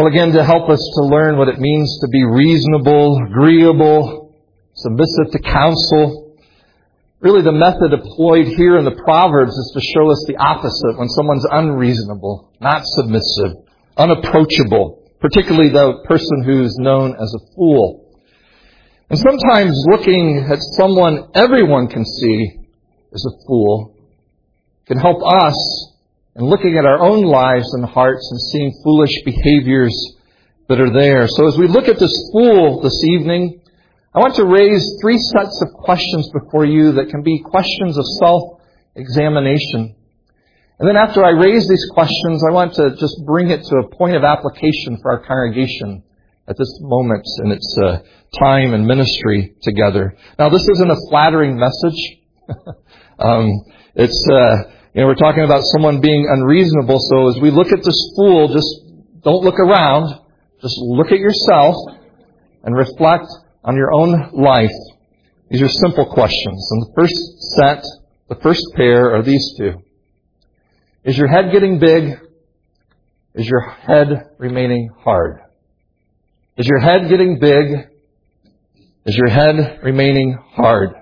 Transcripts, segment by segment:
Well, again, to help us to learn what it means to be reasonable, agreeable, submissive to counsel, really the method employed here in the Proverbs is to show us the opposite when someone's unreasonable, not submissive, unapproachable, particularly the person who's known as a fool. And sometimes looking at someone everyone can see as a fool can help us in looking at our own lives and hearts and seeing foolish behaviors that are there. So as we look at this fool this evening, I want to raise 3 sets of questions before you that can be questions of self-examination. And then after I raise these questions, I want to just bring it to a point of application for our congregation at this moment in its time and ministry together. Now, this isn't a flattering message. We're talking about someone being unreasonable. So as we look at this fool, just don't look around. Just look at yourself and reflect on your own life. These are simple questions. And the first pair are these 2. Is your head getting big? Is your head remaining hard? Is your head getting big? Is your head remaining hard?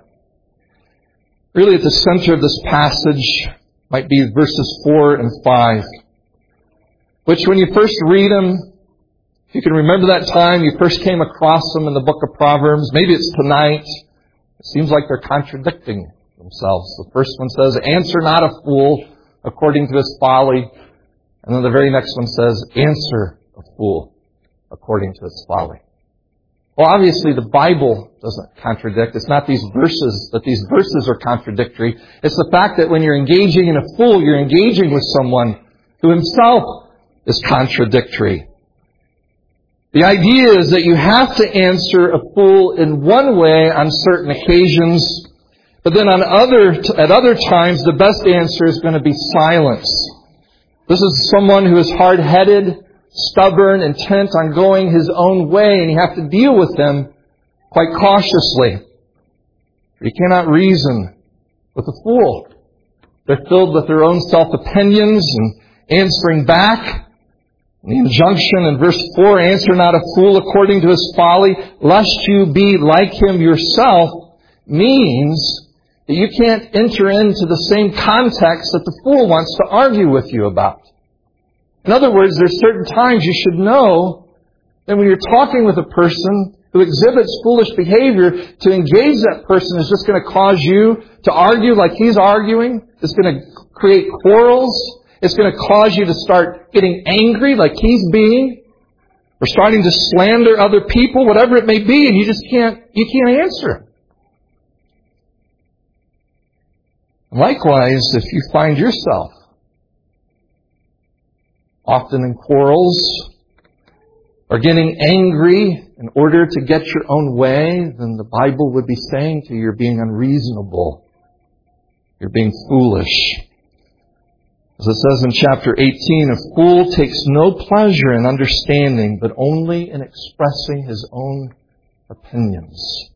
Really at the center of this passage might be verses 4 and 5, which when you first read them, if you can remember that time you first came across them in the book of Proverbs, maybe it's tonight, it seems like they're contradicting themselves. The first one says, answer not a fool according to his folly. And then the very next one says, answer a fool according to his folly. Well, obviously the Bible doesn't contradict. It's not these verses, that these verses are contradictory. It's the fact that when you're engaging in a fool, you're engaging with someone who himself is contradictory. The idea is that you have to answer a fool in one way on certain occasions, but then at other times the best answer is going to be silence. This is someone who is hard-headed, stubborn, intent on going his own way, and you have to deal with them quite cautiously. You cannot reason with a fool. They're filled with their own self-opinions and answering back. The injunction in verse 4, answer not a fool according to his folly, lest you be like him yourself, means that you can't enter into the same context that the fool wants to argue with you about. In other words, there's certain times you should know that when you're talking with a person who exhibits foolish behavior, to engage that person is just going to cause you to argue like he's arguing. It's going to create quarrels. It's going to cause you to start getting angry like he's being, or starting to slander other people, whatever it may be, and you can't answer. Likewise, if you find yourself often in quarrels or getting angry in order to get your own way, then the Bible would be saying to you, you're being unreasonable. You're being foolish. As it says in chapter 18, a fool takes no pleasure in understanding, but only in expressing his own opinions.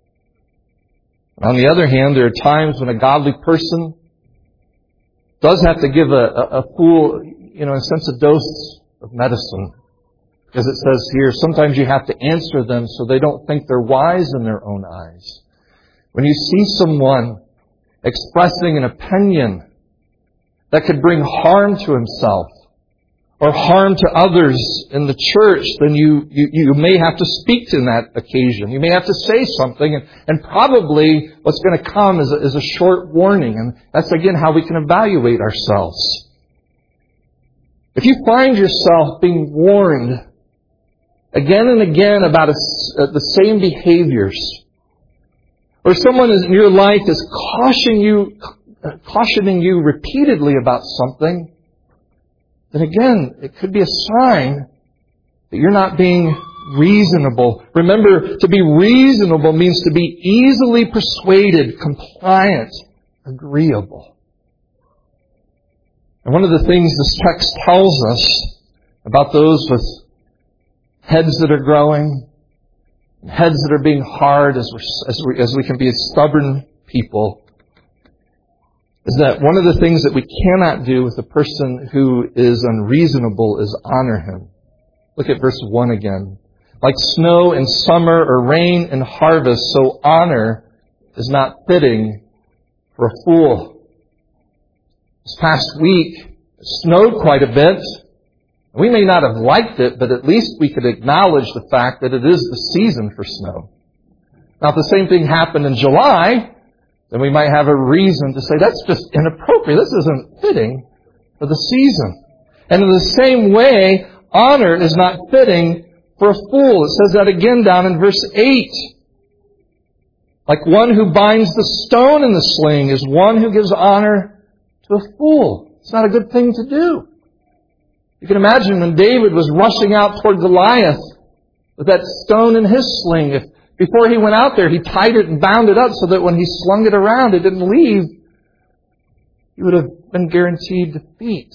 On the other hand, there are times when a godly person does have to give a fool, in a sense, a dose of medicine. Because it says here, sometimes you have to answer them so they don't think they're wise in their own eyes. When you see someone expressing an opinion that could bring harm to himself or harm to others in the church, then you may have to speak to that occasion. You may have to say something, and probably what's going to come is a short warning. And that's, again, how we can evaluate ourselves. If you find yourself being warned again and again about the same behaviors, or someone in your life is cautioning you repeatedly about something, then again, it could be a sign that you're not being reasonable. Remember, to be reasonable means to be easily persuaded, compliant, agreeable. And one of the things this text tells us about those with heads that are growing, and heads that are being hard as we can be stubborn people, is that one of the things that we cannot do with a person who is unreasonable is honor him. Look at verse 1 again. Like snow in summer or rain in harvest, so honor is not fitting for a fool. This past week, it snowed quite a bit. We may not have liked it, but at least we could acknowledge the fact that it is the season for snow. Now, if the same thing happened in July, then we might have a reason to say that's just inappropriate. This isn't fitting for the season. And in the same way, honor is not fitting for a fool. It says that again down in verse 8. Like one who binds the stone in the sling is one who gives honor to a fool. It's not a good thing to do. You can imagine when David was rushing out toward Goliath with that stone in his sling. If before he went out there, he tied it and bound it up so that when he slung it around, it didn't leave, he would have been guaranteed defeat.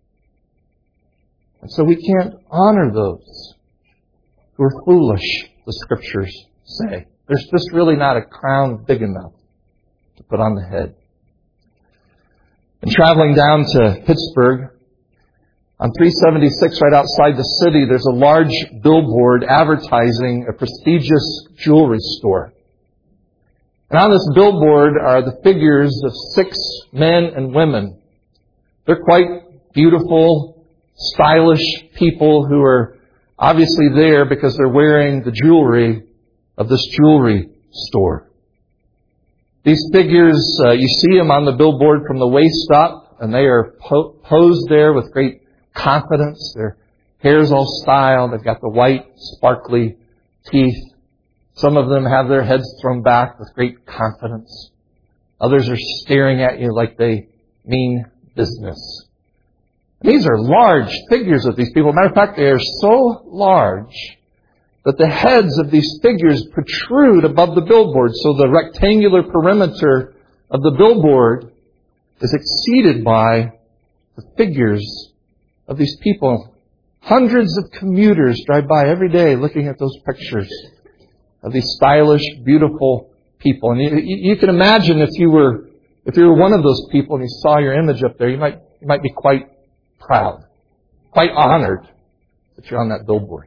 And so we can't honor those who are foolish, the Scriptures say. There's just really not a crown big enough to put on the head. And traveling down to Pittsburgh, on 376 right outside the city, there's a large billboard advertising a prestigious jewelry store. And on this billboard are the figures of 6 men and women. They're quite beautiful, stylish people who are obviously there because they're wearing the jewelry of this jewelry store. These figures, you see them on the billboard from the waist up, and they are posed there with great confidence. Their hair's all styled. They've got the white, sparkly teeth. Some of them have their heads thrown back with great confidence. Others are staring at you like they mean business. These are large figures of these people. Matter of fact, they are so large that the heads of these figures protrude above the billboard. So the rectangular perimeter of the billboard is exceeded by the figures of these people. Hundreds of commuters drive by every day looking at those pictures of these stylish, beautiful people. And you can imagine if you were one of those people and you saw your image up there, you might be quite proud, quite honored that you're on that billboard.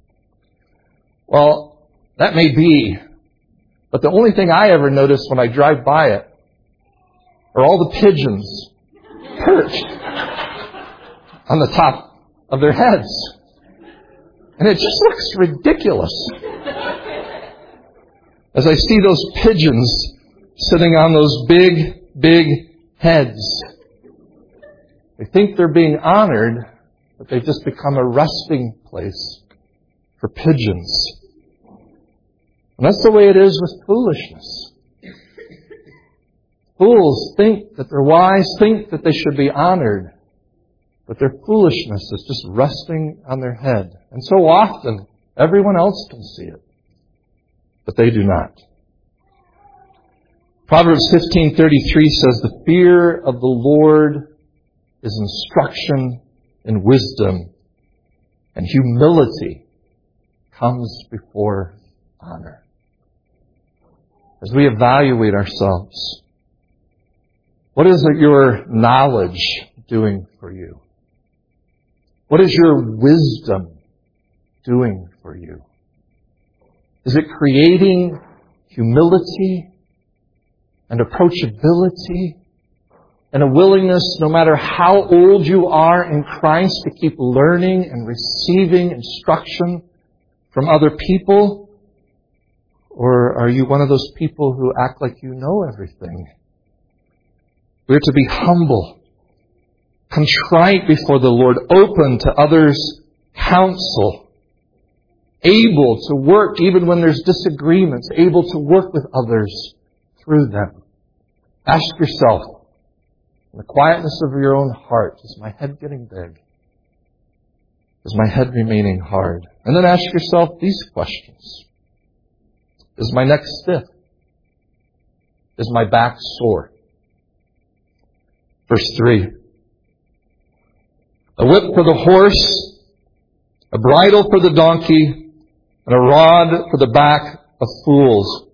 Well, that may be, but the only thing I ever notice when I drive by it are all the pigeons perched on the top of their heads. And it just looks ridiculous. As I see those pigeons sitting on those big, big heads. They think they're being honored, but they've just become a resting place for pigeons. And that's the way it is with foolishness. Fools think that they're wise, think that they should be honored, but their foolishness is just resting on their head. And so often, everyone else can see it, but they do not. Proverbs 15:33 says, "The fear of the Lord is instruction in wisdom, and humility comes before honor." As we evaluate ourselves, what is your knowledge doing for you? What is your wisdom doing for you? Is it creating humility and approachability and a willingness, no matter how old you are in Christ, to keep learning and receiving instruction from other people? Or are you one of those people who act like you know everything? We're to be humble, contrite before the Lord, open to others' counsel, able to work even when there's disagreements, able to work with others through them. Ask yourself, in the quietness of your own heart, is my head getting big? Is my head remaining hard? And then ask yourself these questions. Is my neck stiff? Is my back sore? Verse 3. A whip for the horse, a bridle for the donkey, and a rod for the back of fools.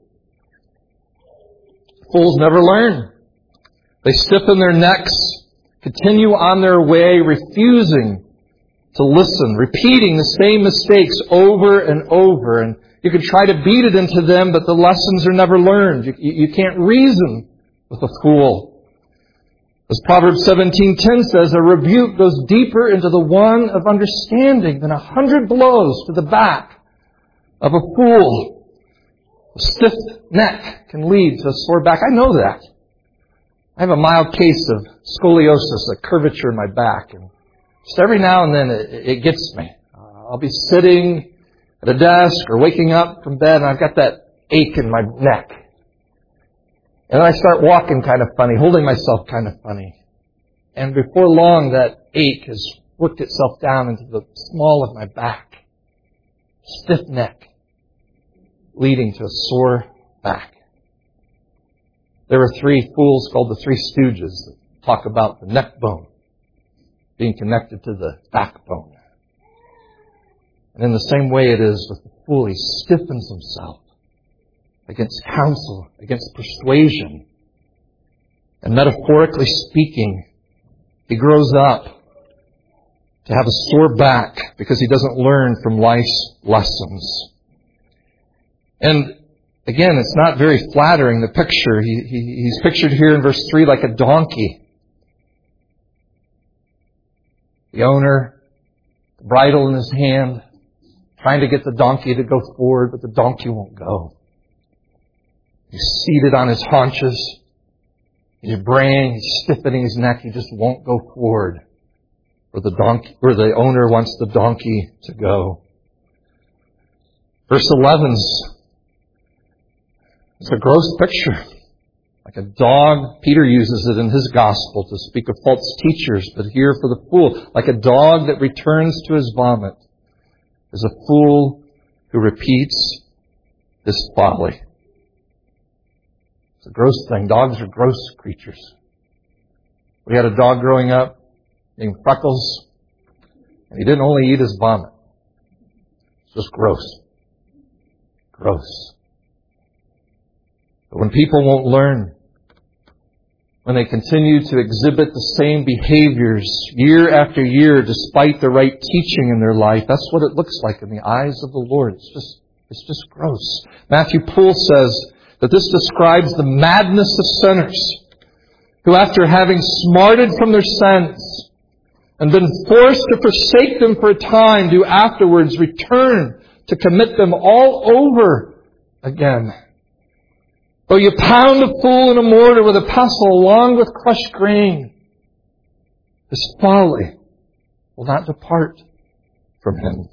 Fools never learn. They stiffen their necks, continue on their way, refusing to listen, repeating the same mistakes over and over. And you can try to beat it into them, but the lessons are never learned. You can't reason with a fool. As Proverbs 17:10 says, a rebuke goes deeper into the one of understanding than 100 blows to the back of a fool. A stiff neck can lead to a sore back. I know that. I have a mild case of scoliosis, a curvature in my back. And just every now and then it gets me. I'll be sitting at a desk or waking up from bed and I've got that ache in my neck. And then I start walking kind of funny, holding myself kind of funny. And before long, that ache has worked itself down into the small of my back. Stiff neck, leading to a sore back. There were 3 fools called the 3 Stooges that talk about the neck bone being connected to the backbone. And in the same way it is with the fool. He stiffens himself against counsel, against persuasion. And metaphorically speaking, he grows up to have a sore back because he doesn't learn from life's lessons. And again, it's not very flattering, the picture. He's pictured here in verse 3 like a donkey. The owner, the bridle in his hand, trying to get the donkey to go forward, but the donkey won't go. He's seated on his haunches. He's braying, he's stiffening his neck. He just won't go forward where the owner wants the donkey to go. Verse 11 is a gross picture. Like a dog, Peter uses it in his gospel to speak of false teachers, but here for the fool, like a dog that returns to his vomit, is a fool who repeats this folly. It's a gross thing. Dogs are gross creatures. We had a dog growing up named Freckles, and he didn't only eat his vomit. It's just gross. Gross. But when people won't learn, when they continue to exhibit the same behaviors year after year despite the right teaching in their life, that's what it looks like in the eyes of the Lord. It's just gross. Matthew Poole says that this describes the madness of sinners who, after having smarted from their sins and been forced to forsake them for a time, do afterwards return to commit them all over again. Though you pound a fool in a mortar with a pestle along with crushed grain, his folly will not depart from him.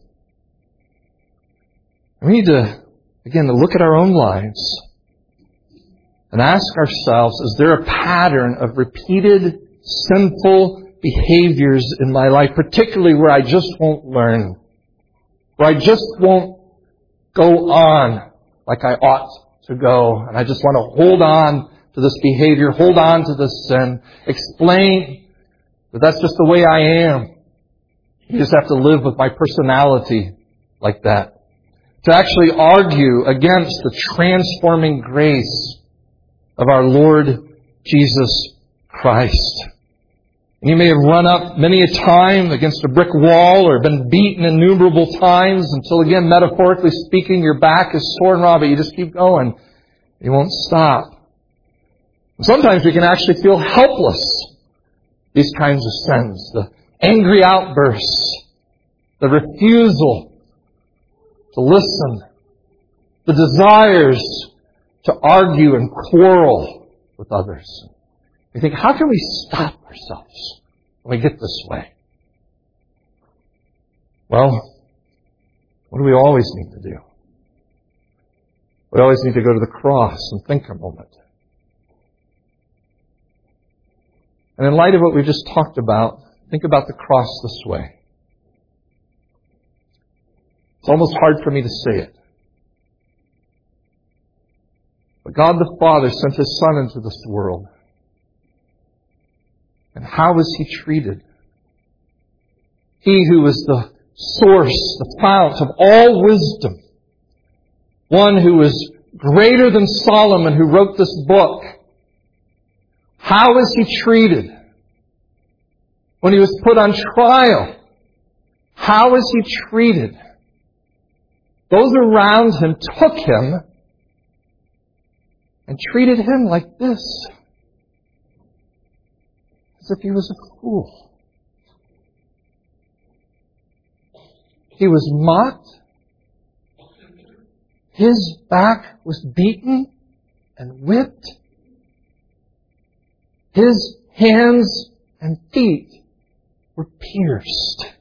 We need to look at our own lives and ask ourselves, is there a pattern of repeated sinful behaviors in my life, particularly where I just won't learn, where I just won't go on like I ought to go, and I just want to hold on to this behavior, hold on to this sin, explain that that's just the way I am. You just have to live with my personality like that. To actually argue against the transforming grace of our Lord Jesus Christ. And you may have run up many a time against a brick wall or been beaten innumerable times until, again, metaphorically speaking, your back is sore and raw, but you just keep going. You won't stop. And sometimes we can actually feel helpless. These kinds of sins, the angry outbursts, the refusal to listen, the desires to argue and quarrel with others. We think, how can we stop ourselves when we get this way? Well, what do we always need to do? We always need to go to the cross and think a moment. And in light of what we just talked about, think about the cross this way. It's almost hard for me to say it. But God the Father sent His Son into this world. And how was He treated? He who is the source, the fount of all wisdom. One who was greater than Solomon who wrote this book. How was He treated? When He was put on trial, How is he treated? Those around him took him and treated him like this, as if he was a fool. He was mocked. His back was beaten and whipped. His hands and feet were pierced,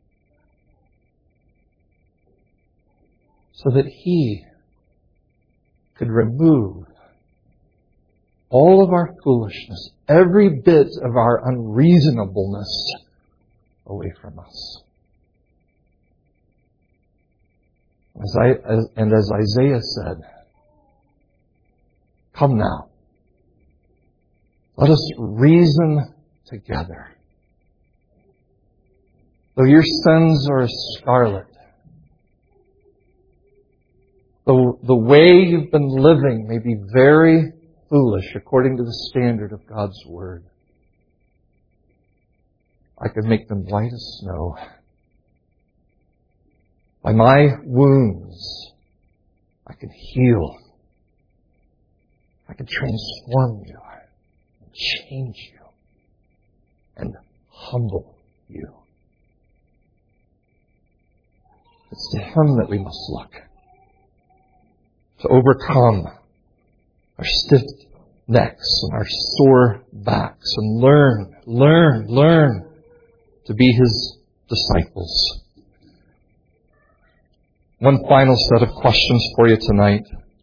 so that he could remove all of our foolishness, every bit of our unreasonableness away from us. As Isaiah said, come now, let us reason together. Though your sins are as scarlet, though the way you've been living may be very foolish according to the standard of God's Word, I could make them white as snow. By my wounds, I could heal. I could transform you and change you and humble you. It's to Him that we must look, to overcome our stiff necks and our sore backs and learn to be His disciples. One final set of questions for you tonight.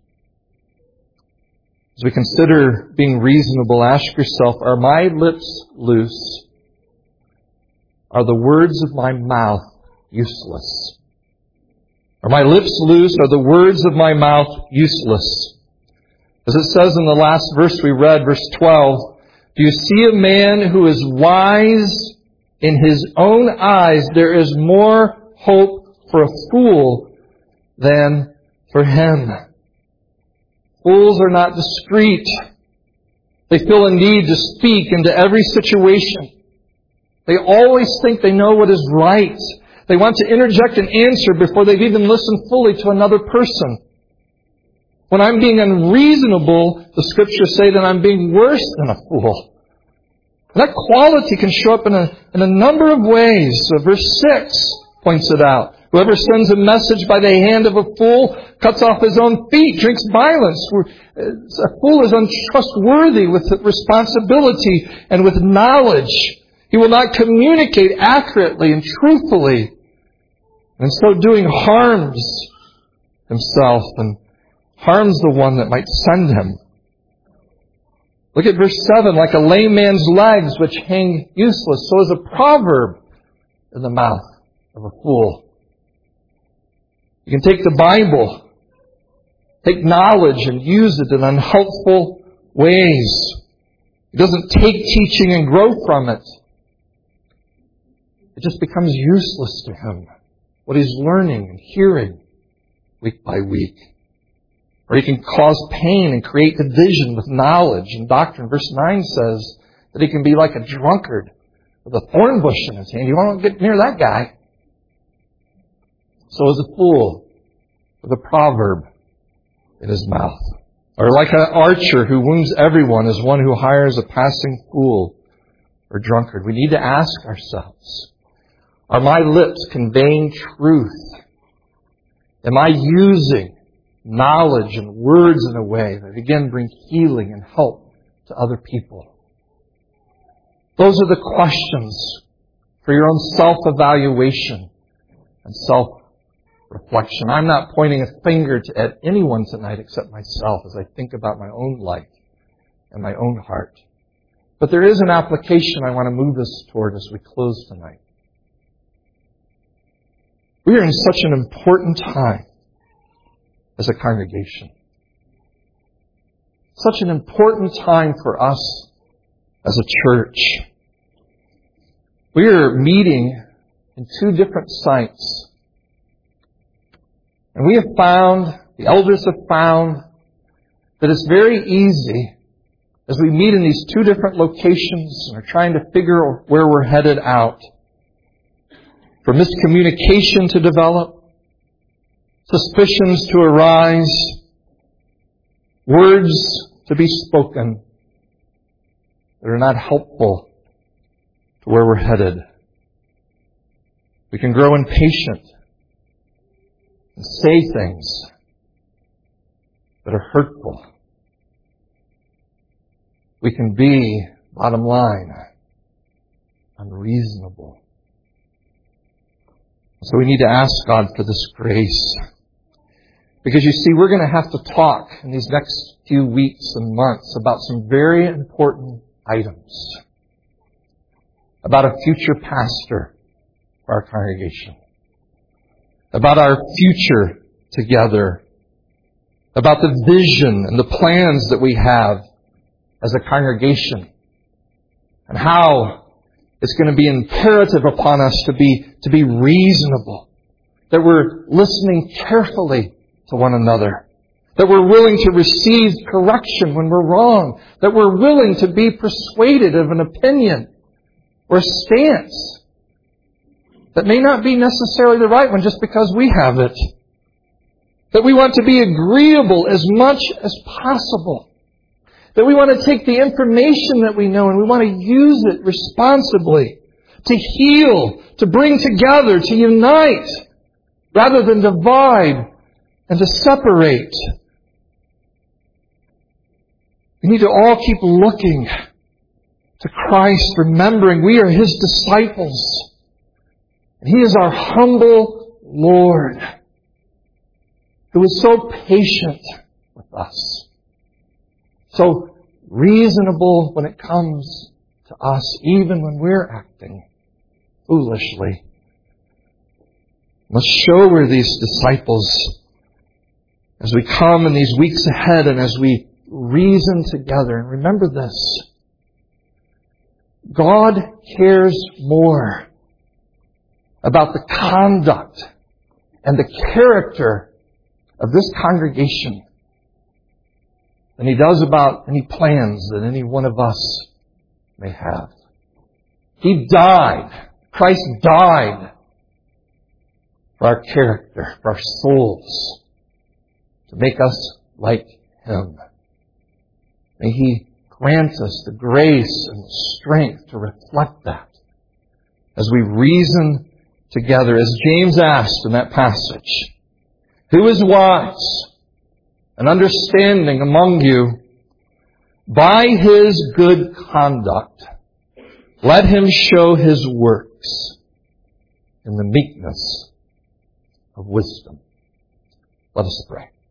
As we consider being reasonable, ask yourself, are my lips loose? Are the words of my mouth useless? Are my lips loose? Are the words of my mouth useless? As it says in the last verse we read, verse 12, do you see a man who is wise in his own eyes? There is more hope for a fool than for him. Fools are not discreet. They feel a need to speak into every situation. They always think they know what is right. They want to interject an answer before they've even listened fully to another person. When I'm being unreasonable, the Scriptures say that I'm being worse than a fool. And that quality can show up in a number of ways. So verse 6 points it out. Whoever sends a message by the hand of a fool cuts off his own feet, drinks violence. A fool is untrustworthy with responsibility and with knowledge. He will not communicate accurately and truthfully. And so doing harms himself and harms the one that might send him. Look at verse 7. Like a lame man's legs which hang useless, so is a proverb in the mouth of a fool. You can take the Bible, take knowledge and use it in unhelpful ways. He doesn't take teaching and grow from it. It just becomes useless to him, what he's learning and hearing week by week. Or he can cause pain and create division with knowledge and doctrine. Verse 9 says that he can be like a drunkard with a thorn bush in his hand. You won't get near that guy. So is a fool with a proverb in his mouth. Or like an archer who wounds everyone is one who hires a passing fool or drunkard. We need to ask ourselves, are my lips conveying truth? Am I using knowledge and words in a way that again bring healing and help to other people? Those are the questions for your own self-evaluation and self-reflection. I'm not pointing a finger at anyone tonight except myself as I think about my own life and my own heart. But there is an application I want to move us toward as we close tonight. We are in such an important time as a congregation. Such an important time for us as a church. We are meeting in 2 different sites. And we have found, the elders have found, that it's very easy as we meet in these 2 different locations and are trying to figure where we're headed out, for miscommunication to develop, suspicions to arise, words to be spoken that are not helpful to where we're headed. We can grow impatient and say things that are hurtful. We can be, bottom line, unreasonable. So we need to ask God for this grace. Because you see, we're going to have to talk in these next few weeks and months about some very important items. About a future pastor for our congregation. About our future together. About the vision and the plans that we have as a congregation. And how it's going to be imperative upon us to be reasonable. That we're listening carefully to one another. That we're willing to receive correction when we're wrong. That we're willing to be persuaded of an opinion or a stance that may not be necessarily the right one just because we have it. That we want to be agreeable as much as possible. That we want to take the information that we know and we want to use it responsibly to heal, to bring together, to unite, rather than divide and to separate. We need to all keep looking to Christ, remembering we are His disciples. And He is our humble Lord, who is so patient with us. So reasonable when it comes to us, even when we're acting foolishly. Let's show we're these disciples as we come in these weeks ahead and as we reason together. And remember this. God cares more about the conduct and the character of this congregation than He does about any plans that any one of us may have. He died. Christ died for our character, for our souls, to make us like Him. May He grant us the grace and the strength to reflect that as we reason together. As James asked in that passage, who is wise and understanding among you? By his good conduct, let him show his works in the meekness of wisdom. Let us pray.